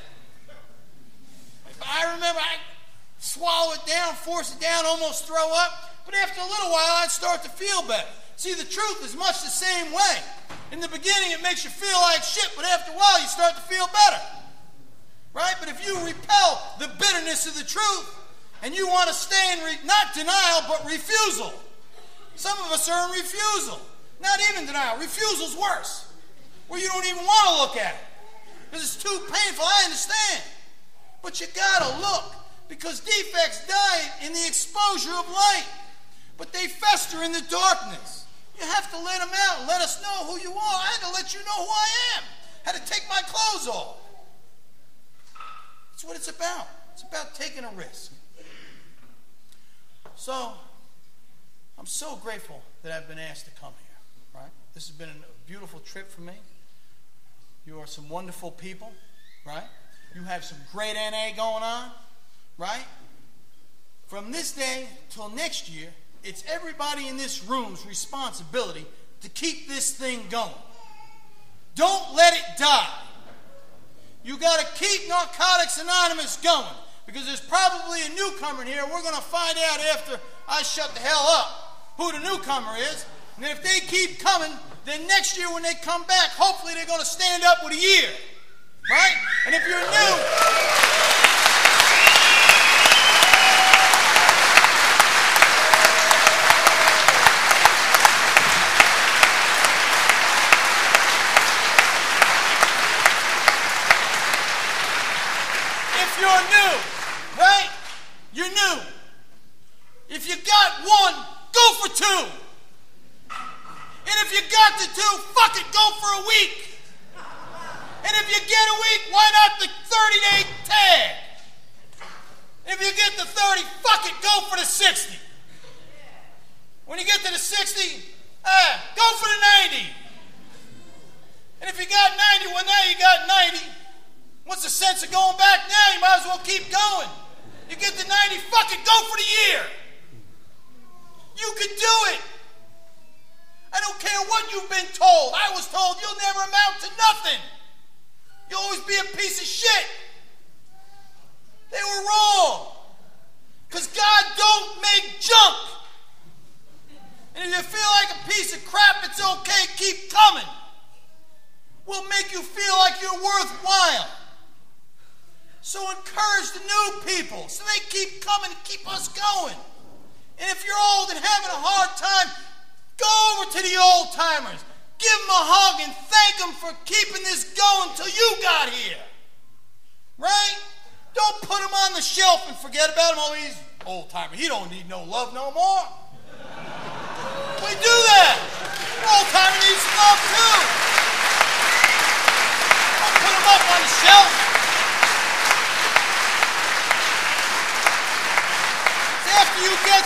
I remember I'd swallow it down, force it down, almost throw up. But after a little while, I'd start to feel better. See, the truth is much the same way. In the beginning, it makes you feel like shit, but after a while, you start to feel better. Right? But if you repel the bitterness of the truth, and you want to stay in, not denial, but refusal. Some of us are in refusal. Not even denial. Refusal's worse. Where you don't even want to look at it. Because it's too painful. I understand. But you gotta look, because defects die in the exposure of light, but they fester in the darkness. You have to let them out and let us know who you are. I had to let you know who I am. I had to take my clothes off. That's what it's about. It's about taking a risk. So, I'm so grateful that I've been asked to come here. Right? This has been a beautiful trip for me. You are some wonderful people, right? You have some great NA going on, right? From this day till next year, it's everybody in this room's responsibility to keep this thing going. Don't let it die. You got to keep Narcotics Anonymous going, because there's probably a newcomer in here. We're going to find out after I shut the hell up who the newcomer is. And if they keep coming, then next year when they come back, hopefully they're going to stand up with a year. Right? And if you're new, right? You're new. If you got 1, go for 2. And if you got the 2, fuck it, go for a week. And if you get a week, why not the 30-day tag? If you get the 30, fuck it, go for the 60. When you get to the 60, go for the 90. And if you got 90, well, now you got 90. What's the sense of going back now? You might as well keep going. You get to 90, fuck it, go for the year. You can do it. I don't care what you've been told. I was told you'll never amount to nothing. You'll always be a piece of shit. They were wrong. Because God don't make junk. And if you feel like a piece of crap, it's okay, keep coming. We'll make you feel like you're worthwhile. So encourage the new people so they keep coming and keep us going. And if you're old and having a hard time, go over to the old timers. Give them a hug and thank them for keeping this going till you got here. Right? Don't put them on the the shelf and forget about him. Oh, he's old-timer. He don't need no love no more. We do that. Old-timer needs some love too. Don't put him up on the shelf. After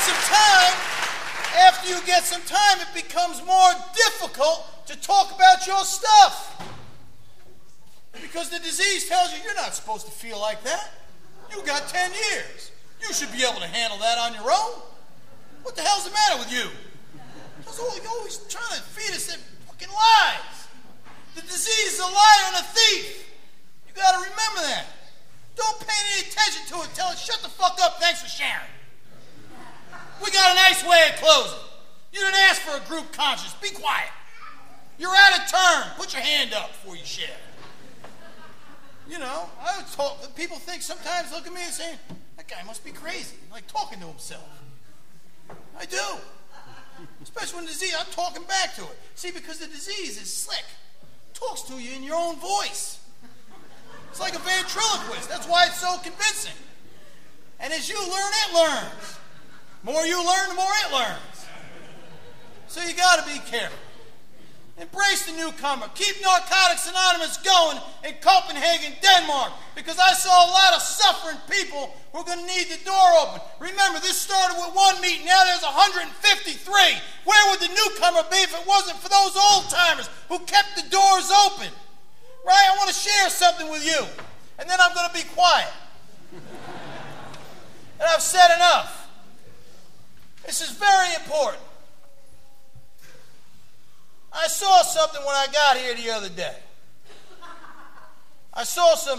you get some time, it becomes more difficult to talk about your stuff. Because the disease tells you you're not supposed to feel like that. You got 10 years. You should be able to handle that on your own. What the hell's the matter with you? You're always trying to feed us that fucking lies. The disease is a liar and a thief. You got to remember that. Don't pay any attention to it. Tell it, shut the fuck up, thanks for sharing. We got a nice way of closing. You didn't ask for a group conscience. Be quiet. You're out of turn. Put your hand up before you share. You know, people think sometimes, look at me and say, that guy must be crazy, like talking to himself. I do. Especially when the disease, I'm talking back to it. See, because the disease is slick. Talks to you in your own voice. It's like a ventriloquist. That's why it's so convincing. And as you learn, it learns. The more you learn, the more it learns. So you got to be careful. Embrace the newcomer. Keep Narcotics Anonymous going in Copenhagen, Denmark, because I saw a lot of suffering people who are going to need the door open. Remember, this started with one meeting. Now there's 153. Where would the newcomer be if it wasn't for those old-timers who kept the doors open? Right? I want to share something with you, and then I'm going to be quiet. And I've said enough. This is very important. I saw something when I got here the other day. I saw some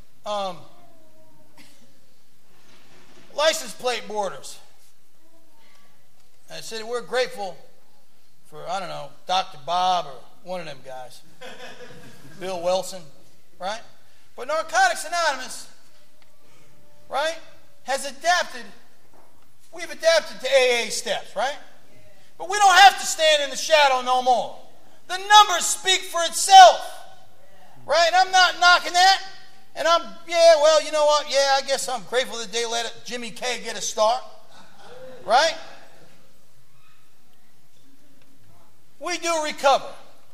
license plate borders. And I said, we're grateful for, I don't know, Dr. Bob or one of them guys. Bill Wilson, right? But Narcotics Anonymous, right, has adapted. We've adapted to AA steps, right? But we don't have to stand in the shadow no more. The numbers speak for itself. Right? And I'm not knocking that. And you know what? Yeah, I guess I'm grateful that they let Jimmy K get a start. Right? We do recover.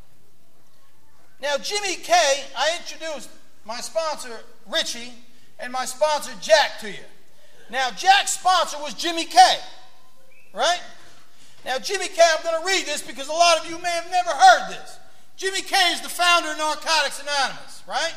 Now, Jimmy K, I introduced my sponsor, Richie, and my sponsor, Jack, to you. Now, Jack's sponsor was Jimmy K. Right? Now, Jimmy K, I'm going to read this because a lot of you may have never heard this. Jimmy K is the founder of Narcotics Anonymous, right?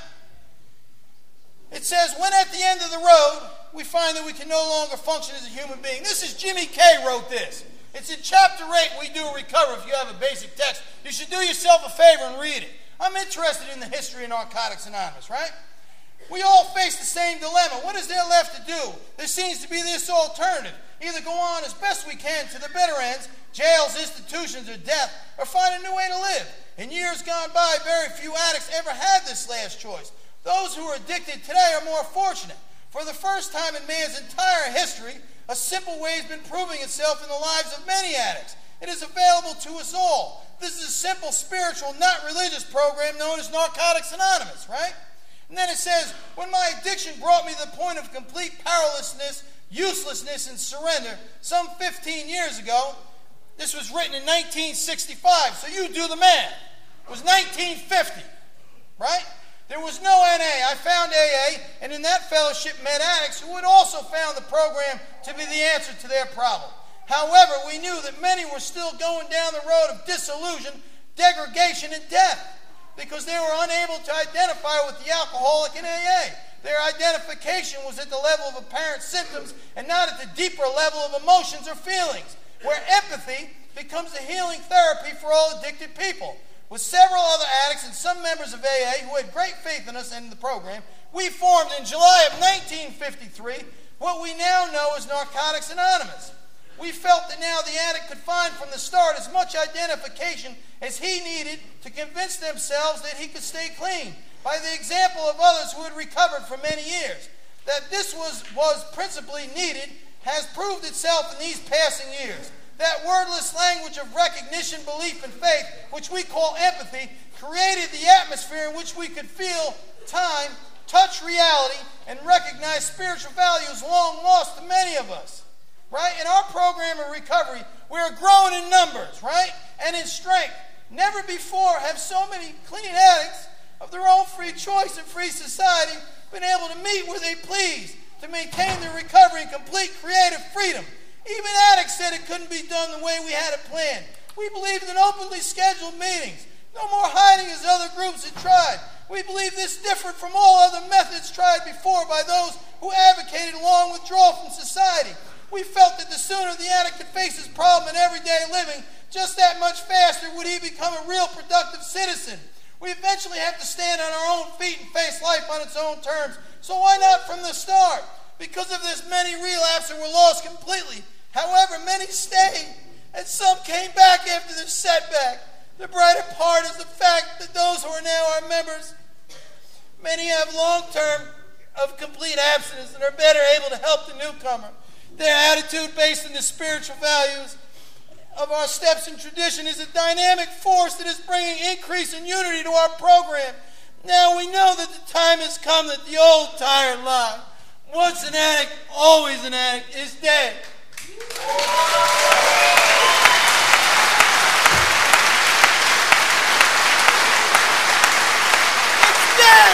It says, when at the end of the road, we find that we can no longer function as a human being. This is Jimmy K wrote this. It's in chapter 8, We Do Recover. If you have a basic text, you should do yourself a favor and read it. I'm interested in the history of Narcotics Anonymous, right? We all face the same dilemma. What is there left to do? There seems to be this alternative. Either go on as best we can to the bitter ends, jails, institutions, or death, or find a new way to live. In years gone by, very few addicts ever had this last choice. Those who are addicted today are more fortunate. For the first time in man's entire history, a simple way has been proving itself in the lives of many addicts. It is available to us all. This is a simple, spiritual, not religious program known as Narcotics Anonymous, right? And then it says, when my addiction brought me to the point of complete powerlessness, uselessness, and surrender, some 15 years ago, this was written in 1965, so you do the math. It was 1950, right? There was no NA. I found AA, and in that fellowship met addicts who had also found the program to be the answer to their problem. However, we knew that many were still going down the road of disillusion, degradation, and death because they were unable to identify with the alcoholic in AA. Their identification was at the level of apparent symptoms and not at the deeper level of emotions or feelings, where empathy becomes a healing therapy for all addicted people. With several other addicts and some members of AA who had great faith in us and the program, we formed in July of 1953 what we now know as Narcotics Anonymous. We felt that now the addict could find from the start as much identification as he needed to convince themselves that he could stay clean by the example of others who had recovered for many years. That this was principally needed has proved itself in these passing years. That wordless language of recognition, belief, and faith, which we call empathy, created the atmosphere in which we could feel time, touch reality, and recognize spiritual value is long lost to many of us, right? In our program of recovery, we're growing in numbers, right? And in strength. Never before have so many clean addicts of their own free choice and free society been able to meet where they please to maintain their recovery and complete creative freedom. Even addicts said it couldn't be done the way we had it planned. We believed in openly scheduled meetings. No more hiding as other groups had tried. We believe this differed from all other methods tried before by those who advocated long withdrawal from society. We felt that the sooner the addict could face his problem in everyday living, just that much faster would he become a real productive citizen. We eventually have to stand on our own feet and face life on its own terms. So why not from the start? Because of this, many relapsed and were lost completely. However, many stayed, and some came back after their setback. The brighter part is the fact that those who are now our members, many have long-term of complete abstinence and are better able to help the newcomer. Their attitude based on the spiritual values of our steps and tradition is a dynamic force that is bringing increase in unity to our program. Now we know that the time has come that the old tired lie, once an addict, always an addict, is dead. It's dead.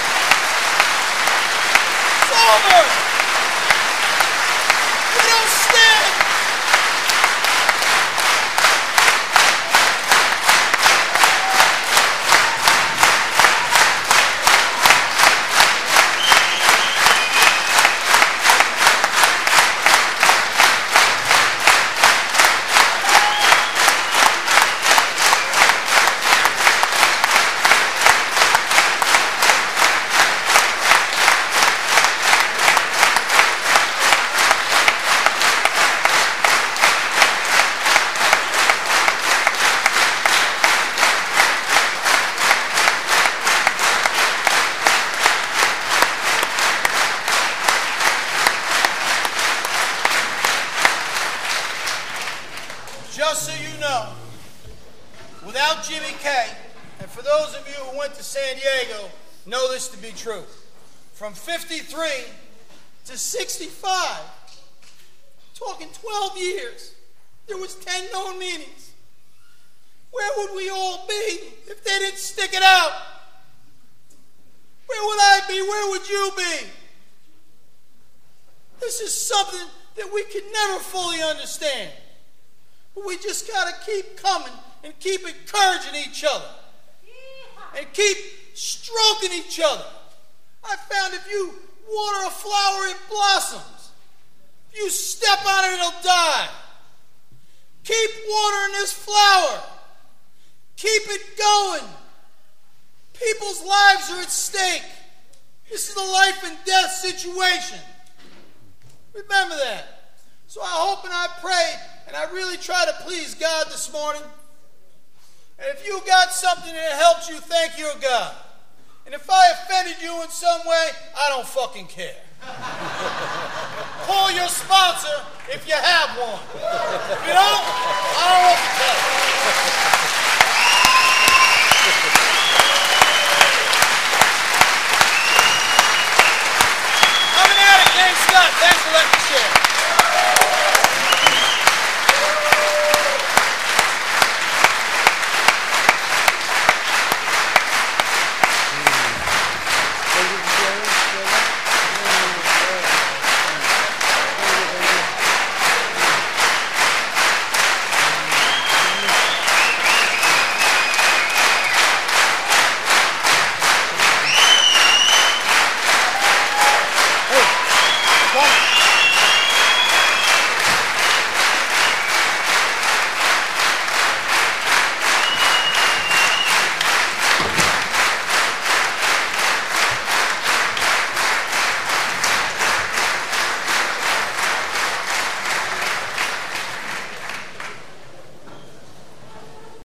It's over. We don't stand. Just so you know, without Jimmy K, and for those of you who went to San Diego, know this to be true. From 53 to 65, talking 12 years, there was 10 known meetings. Where would we all be if they didn't stick it out? Where would I be? Where would you be? This is something that we can never fully understand. But we just got to keep coming and keep encouraging each other. And keep stroking each other. I found if you water a flower, it blossoms. If you step on it, it'll die. Keep watering this flower. Keep it going. People's lives are at stake. This is a life and death situation. Remember that. So I hope and I pray and I really try to please God this morning. And if you got something that helped you, thank your God. And if I offended you in some way, I don't fucking care. Call your sponsor if you have one. If you don't, I don't know what to tell you.